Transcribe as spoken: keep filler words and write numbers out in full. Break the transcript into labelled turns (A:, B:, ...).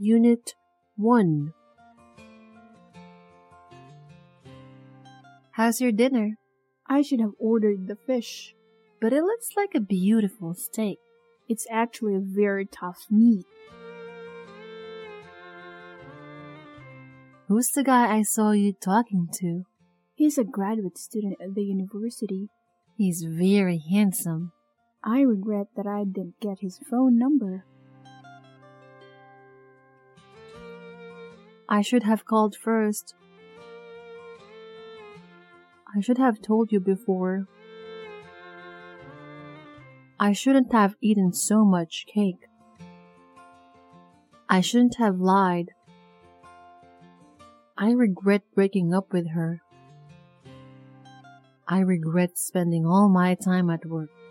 A: Unit one. How's your dinner?
B: I should have ordered the fish.
A: But it looks like a beautiful steak.
B: It's actually a very tough meat.
A: Who's the guy I saw you talking to?
B: He's a graduate student at the university.
A: He's very handsome.
B: I regret that I didn't get his phone number.
A: I should have called first. I should have told you before. I shouldn't have eaten so much cake. I shouldn't have lied. I regret breaking up with her. I regret spending all my time at work.